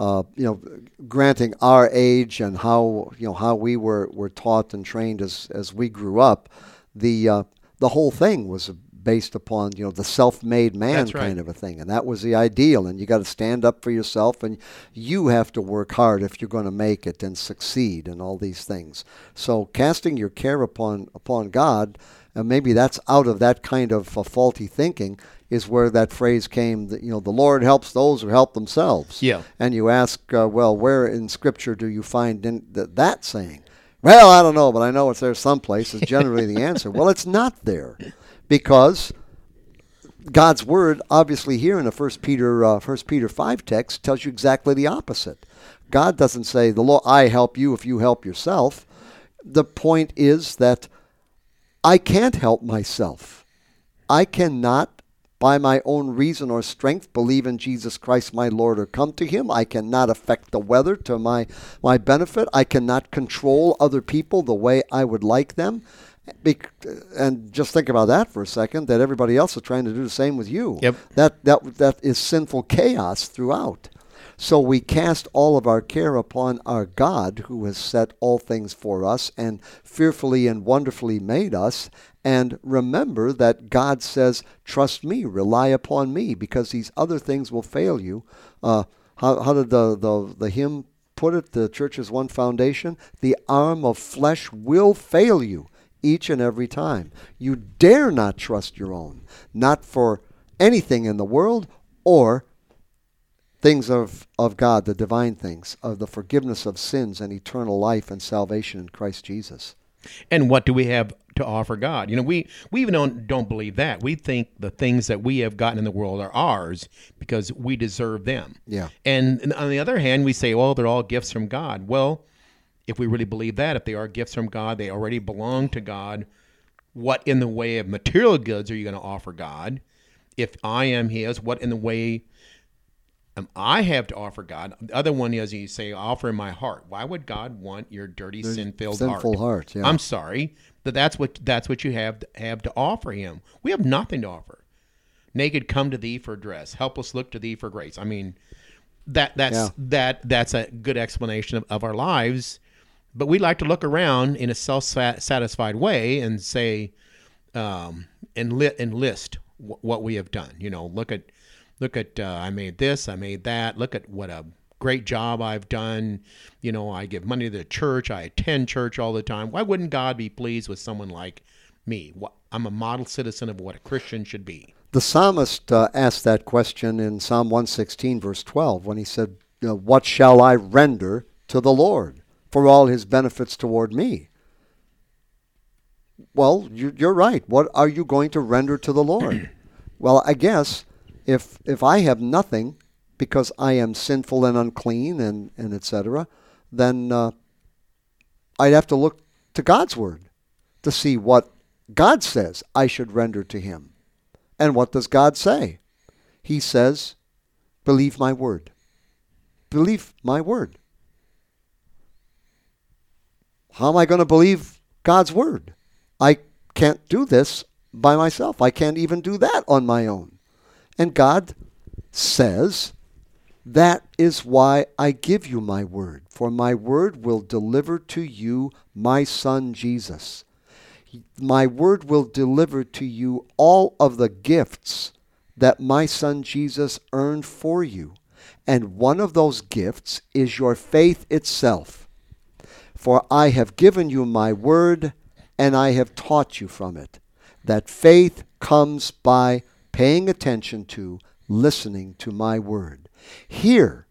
Granting our age and how we were taught and trained as we grew up, the whole thing was based upon the self-made man. That's right. Kind of a thing, and that was the ideal. And you got to stand up for yourself, and you have to work hard if you're going to make it and succeed, and all these things. So casting your care upon God, and maybe that's out of that kind of faulty thinking, is where that phrase came. That the Lord helps those who help themselves. Yeah. And you ask, well, where in Scripture do you find that saying? Well, I don't know, but I know it's there someplace. Is generally the answer. Well, it's not there. Because God's word, obviously here in the 1 Peter 5 text, tells you exactly the opposite. God doesn't say, "The Lord, I help you if you help yourself." The point is that I can't help myself. I cannot, by my own reason or strength, believe in Jesus Christ my Lord or come to him. I cannot affect the weather to my benefit. I cannot control other people the way I would like them. And just think about that for a second, that everybody else is trying to do the same with you. Yep. That is sinful chaos throughout. So we cast all of our care upon our God, who has set all things for us and fearfully and wonderfully made us. And remember that God says, trust me, rely upon me, because these other things will fail you. How did the hymn put it? The church is one foundation. The arm of flesh will fail you each and every time. You dare not trust your own, not for anything in the world or things of God, the divine things, of the forgiveness of sins and eternal life and salvation in Christ Jesus. And what do we have to offer God? We even don't believe that. We think the things that we have gotten in the world are ours because we deserve them. Yeah. And on the other hand, we say, well, they're all gifts from God. Well, if we really believe that, if they are gifts from God, they already belong to God, what in the way of material goods are you going to offer God? If I am his, what in the way I have to offer God? The other one is, you say, offer my heart. Why would God want your dirty, sin-filled heart? Sinful heart, yeah. I'm sorry, but that's what you have to offer him. We have nothing to offer. Naked come to thee for dress, helpless look to thee for grace. I mean, that's a good explanation of our lives. But we like to look around in a self-satisfied way and say, and list what we have done. Look at I made this, I made that. Look at what a great job I've done. I give money to the church. I attend church all the time. Why wouldn't God be pleased with someone like me? I'm a model citizen of what a Christian should be. The psalmist asked that question in Psalm 116, verse 12, when he said, what shall I render to the Lord for all his benefits toward me? Well, you're right. What are you going to render to the Lord? Well, I guess if I have nothing because I am sinful and unclean and etc., then I'd have to look to God's word to see what God says I should render to him. And what does God say? He says, believe my word. Believe my word. How am I going to believe God's word? I can't do this by myself. I can't even do that on my own. And God says, that is why I give you my word, for my word will deliver to you my son Jesus. My word will deliver to you all of the gifts that my son Jesus earned for you. And one of those gifts is your faith itself. For I have given you my word, and I have taught you from it, that faith comes by paying attention to, listening to my word. Here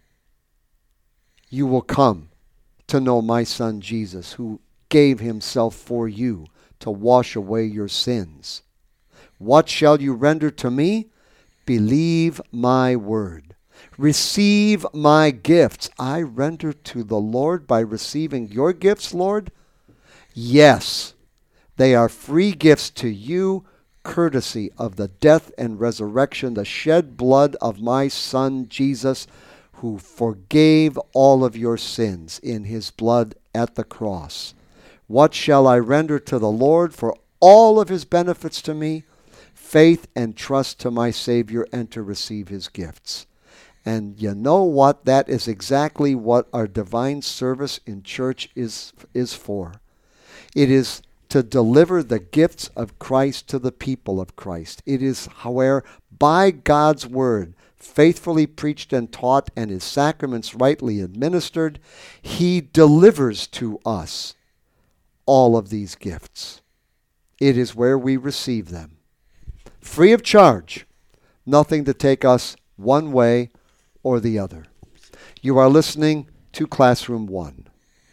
you will come to know my son Jesus, who gave himself for you to wash away your sins. What shall you render to me? Believe my word. Receive my gifts. I render to the Lord by receiving your gifts, Lord? Yes, they are free gifts to you, courtesy of the death and resurrection, the shed blood of my son Jesus, who forgave all of your sins in his blood at the cross. What shall I render to the Lord for all of his benefits to me? Faith and trust to my Savior and to receive his gifts. And you know what? That is exactly what our divine service in church is for. It is to deliver the gifts of Christ to the people of Christ. It is where, by God's word, faithfully preached and taught, and his sacraments rightly administered, he delivers to us all of these gifts. It is where we receive them. Free of charge. Nothing to take us one way or the other. You are listening to Classroom 1.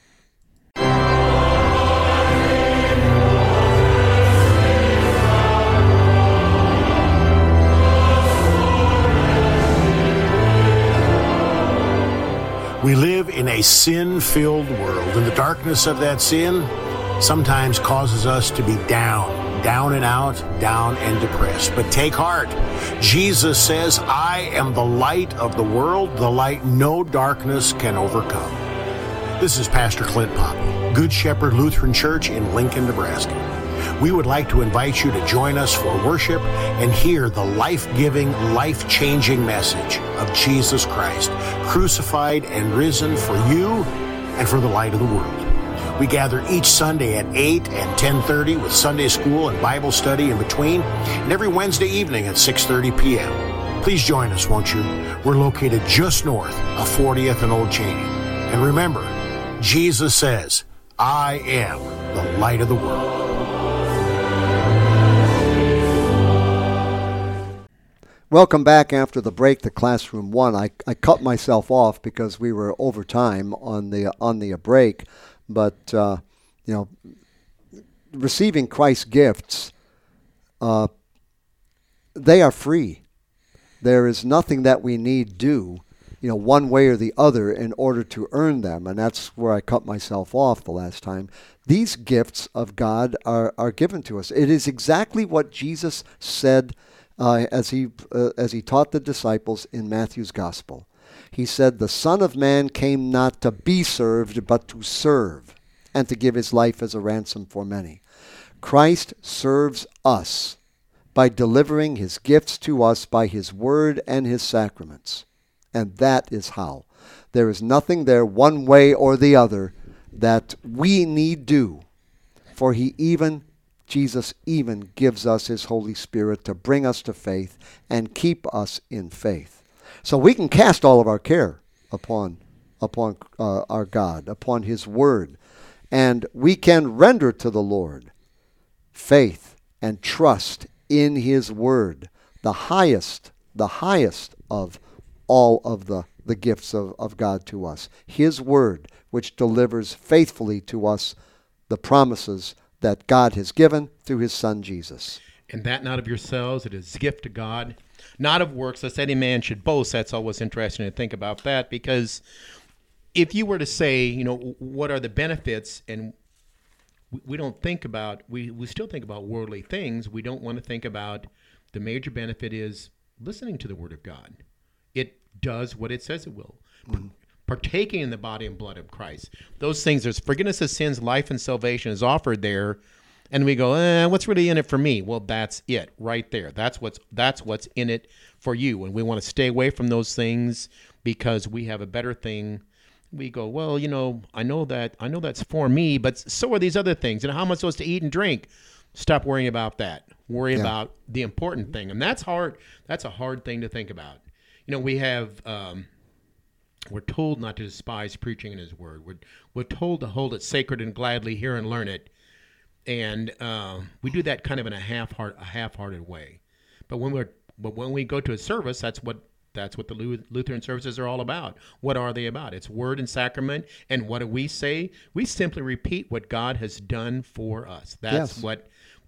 We live in a sin-filled world, and the darkness of that sin sometimes causes us to be down and out, down and depressed. But take heart. Jesus says, I am the light of the world, the light no darkness can overcome. This is Pastor Clint Poppe, Good Shepherd Lutheran Church in Lincoln, Nebraska. We would like to invite you to join us for worship and hear the life-giving, life-changing message of Jesus Christ, crucified and risen for you and for the light of the world. We gather each Sunday at 8 and 10:30 with Sunday school and Bible study in between, and every Wednesday evening at 6:30 p.m. Please join us, won't you? We're located just north of 40th and Old Cheney. And remember, Jesus says, I am the light of the world. Welcome back after the break to Classroom 1. I cut myself off because we were over time on the break. But, receiving Christ's gifts, they are free. There is nothing that we need do, one way or the other in order to earn them. And that's where I cut myself off the last time. These gifts of God are given to us. It is exactly what Jesus said as he taught the disciples in Matthew's Gospel. He said, the Son of Man came not to be served, but to serve, and to give his life as a ransom for many. Christ serves us by delivering his gifts to us by his word and his sacraments. And that is how. There is nothing there one way or the other that we need do, for he even Jesus even gives us his Holy Spirit to bring us to faith and keep us in faith. So we can cast all of our care upon our God, upon his word. And we can render to the Lord faith and trust in his word, the highest of all of the gifts of God to us. His word, which delivers faithfully to us the promises that God has given through his Son Jesus. And that not of yourselves, it is a gift to God, not of works, lest any man should boast. That's always interesting to think about that, because if you were to say, what are the benefits, and we don't think about, we still think about worldly things. We don't want to think about the major benefit is listening to the Word of God. It does what it says it will. Partaking in the body and blood of Christ. Those things, there's forgiveness of sins, life, and salvation is offered there. And we go, what's really in it for me? Well, that's it right there. That's what's in it for you. And we want to stay away from those things because we have a better thing. We go, well, I know that's for me, but so are these other things. And how am I supposed to eat and drink? Stop worrying about that. Worry about the important thing. And that's hard. That's a hard thing to think about. We have, we're told not to despise preaching in his word. We're told to hold it sacred and gladly hear and learn it. And we do that kind of in a half-hearted way. But when we go to a service, that's what the Lutheran services are all about. What are they about? It's word and sacrament. And what do we say? We simply repeat what God has done for us. That's what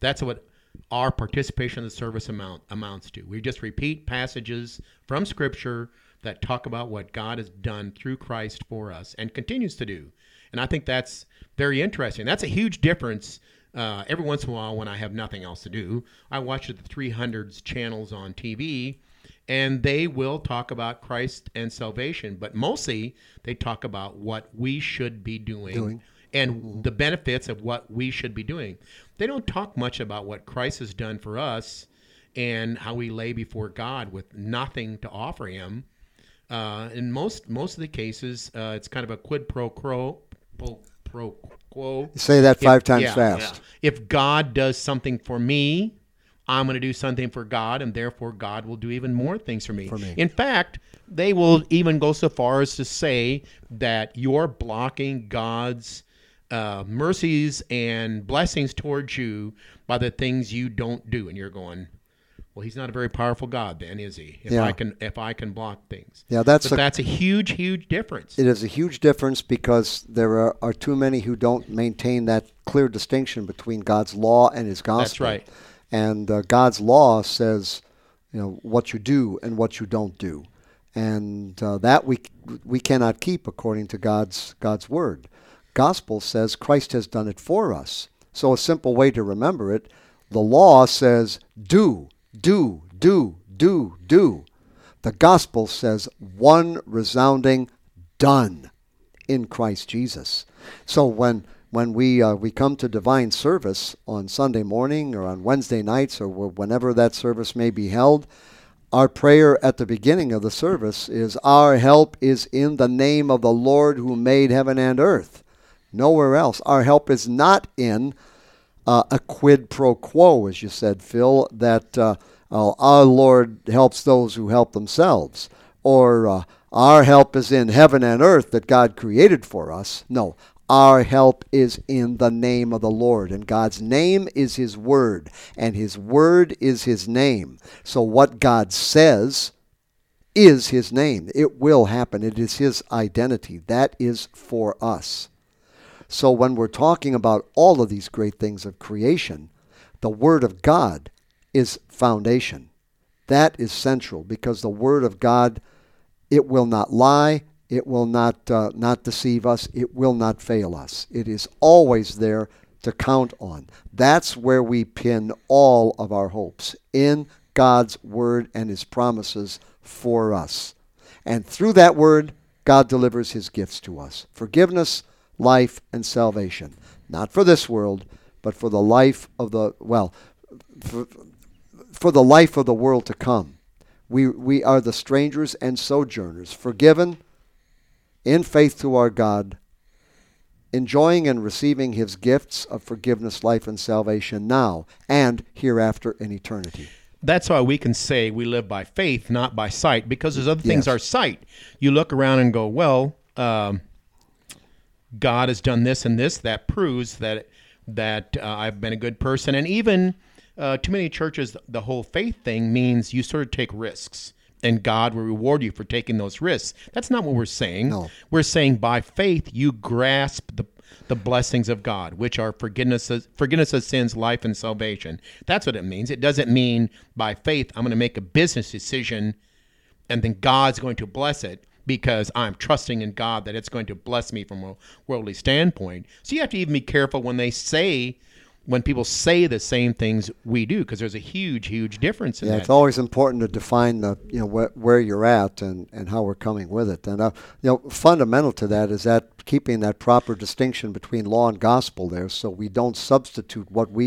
our participation in the service amounts to. We just repeat passages from Scripture that talk about what God has done through Christ for us and continues to do. And I think that's very interesting. That's a huge difference. Every once in a while, when I have nothing else to do, I watch the 300s channels on TV, and they will talk about Christ and salvation, but mostly they talk about what we should be doing. And the benefits of what we should be doing. They don't talk much about what Christ has done for us and how we lay before God with nothing to offer him. In most of the cases, it's kind of a quid pro quo. Say that five times fast. Yeah. If God does something for me, I'm going to do something for God, and therefore God will do even more things for me. In fact, they will even go so far as to say that you're blocking God's mercies and blessings towards you by the things you don't do. And you're going, well, he's not a very powerful God then, is he? If I can block things. Yeah, that's a huge difference. It is a huge difference because there are too many who don't maintain that clear distinction between God's law and his gospel. That's right. And God's law says, what you do and what you don't do. And that we cannot keep according to God's word. Gospel says Christ has done it for us. So a simple way to remember it, the law says do. The gospel says one resounding done in Christ Jesus. So when we come to divine service on Sunday morning or on Wednesday nights or whenever that service may be held, our prayer at the beginning of the service is, our help is in the name of the Lord who made heaven and earth. Nowhere else. Our help is not in a quid pro quo, as you said, Phil, that our Lord helps those who help themselves, or our help is in heaven and earth that God created for us. No, our help is in the name of the Lord, and God's name is his word, and his word is his name. So what God says is his name. It will happen. It is his identity. That is for us. So when we're talking about all of these great things of creation, the Word of God is foundation. That is central, because the Word of God, it will not lie, it will not deceive us, it will not fail us. It is always there to count on. That's where we pin all of our hopes, in God's Word and his promises for us. And through that Word, God delivers his gifts to us. Forgiveness, life, and salvation. Not for this world, but for the life of for the life of the world to come. We are the strangers and sojourners, forgiven in faith to our God, enjoying and receiving his gifts of forgiveness, life, and salvation now and hereafter in eternity. That's why we can say we live by faith, not by sight, because there's other things Yes. are sight. You look around and go, well, God has done this and this. That proves that I've been a good person. And even too many churches, the whole faith thing means you sort of take risks, and God will reward you for taking those risks. That's not what we're saying. No. We're saying by faith you grasp the blessings of God, which are forgiveness of sins, life, and salvation. That's what it means. It doesn't mean by faith I'm going to make a business decision and then God's going to bless it because I'm trusting in God that it's going to bless me from a worldly standpoint. So you have to even be careful when people say the same things we do, because there's a huge, huge difference in that. It's always important to define where you're at and how we're coming with it. And fundamental to that is that keeping that proper distinction between law and gospel there, so we don't substitute what we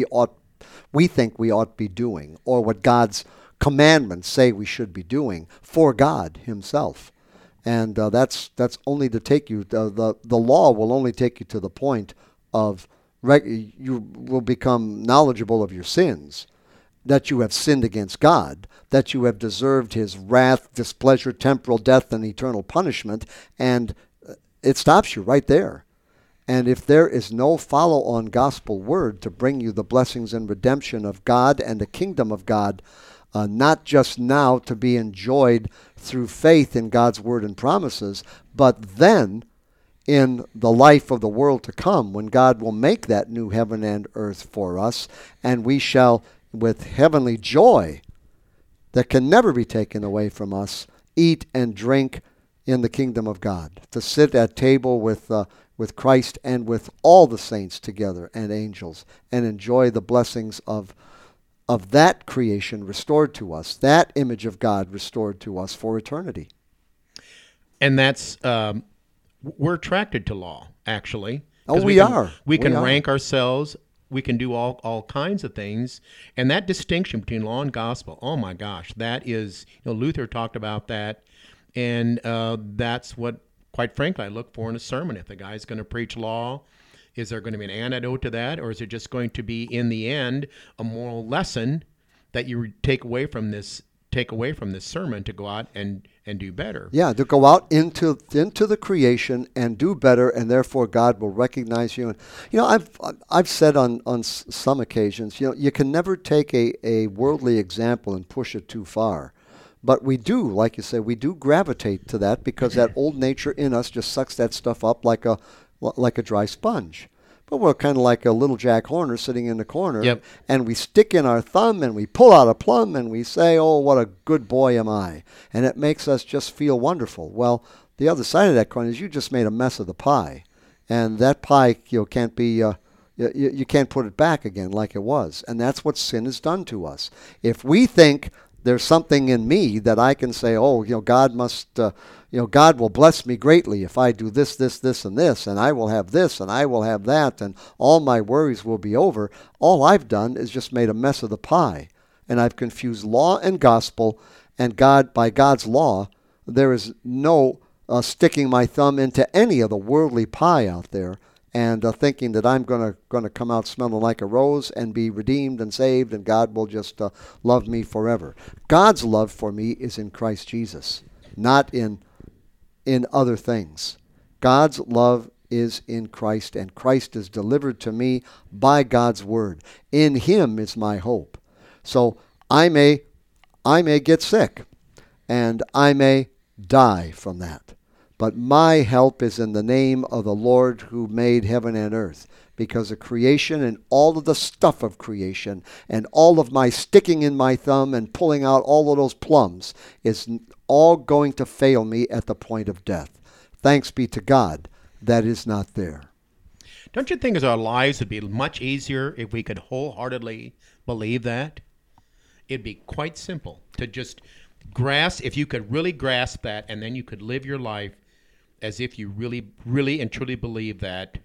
think we ought to be doing, or what God's commandments say we should be doing for God Himself. And that's only to take you. The law will only take you to the point of you will become knowledgeable of your sins, that you have sinned against God, that you have deserved His wrath, displeasure, temporal death, and eternal punishment, and it stops you right there. And if there is no follow-on gospel word to bring you the blessings and redemption of God and the kingdom of God, not just now to be enjoyed through faith in God's word and promises, but then in the life of the world to come, when God will make that new heaven and earth for us, and we shall, with heavenly joy that can never be taken away from us, eat and drink in the kingdom of God, to sit at table with Christ and with all the saints together and angels, and enjoy the blessings of that creation restored to us, that image of God restored to us for eternity. And that's we're attracted to law, actually. Oh, 'Cause we are. We can We are. rank ourselves. We can do all kinds of things. And that distinction between law and gospel, oh my gosh, that is, Luther talked about that. And that's what, quite frankly, I look for in a sermon. If the guy's going to preach law, is there going to be an antidote to that? Or is it just going to be, in the end, a moral lesson that you take away from this sermon to go out and do better? Yeah, to go out into the creation and do better, and therefore God will recognize you. And I've said on some occasions, you can never take a worldly example and push it too far. But we do, like you say, we do gravitate to that because that old nature in us just sucks that stuff up like a dry sponge. But we're kind of like a little Jack Horner sitting in the corner, Yep. and we stick in our thumb and we pull out a plum and we say, oh, what a good boy am I. And it makes us just feel wonderful. Well, the other side of that coin is you just made a mess of the pie. And that pie can't be, you can't put it back again like it was. And that's what sin has done to us. If we think there's something in me that I can say, oh, God must, God will bless me greatly if I do this, this, this, and this, and I will have this, and I will have that, and all my worries will be over. All I've done is just made a mess of the pie, and I've confused law and gospel, and God, by God's law, there is no sticking my thumb into any of the worldly pie out there, and thinking that I'm going to come out smelling like a rose and be redeemed and saved, and God will just love me forever. God's love for me is in Christ Jesus, not in other things. God's love is in Christ, and Christ is delivered to me by God's word. In Him is my hope. So I may get sick, and I may die from that. But my help is in the name of the Lord who made heaven and earth, because of creation and all of the stuff of creation and all of my sticking in my thumb and pulling out all of those plums is all going to fail me at the point of death. Thanks be to God that is not there. Don't you think as our lives would be much easier if we could wholeheartedly believe that? It'd be quite simple to just grasp, if you could really grasp that, and then you could live your life as if you really, really and truly believe that,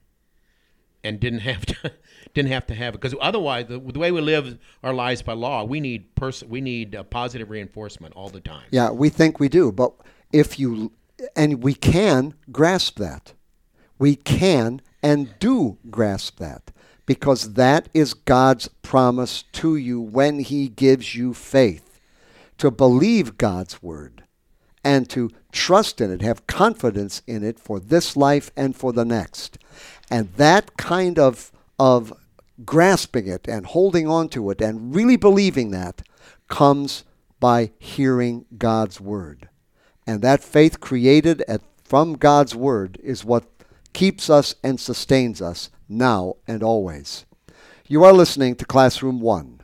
and didn't have to have it. Because otherwise, the way we live our lives by law, we need positive reinforcement all the time. Yeah, we think we do, but and we can grasp that. We can and do grasp that, because that is God's promise to you when he gives you faith, to believe God's word and to trust in it, have confidence in it for this life and for the next. And that kind of grasping it and holding on to it and really believing that comes by hearing God's word. And that faith created from God's word is what keeps us and sustains us now and always. You are listening to Classroom One.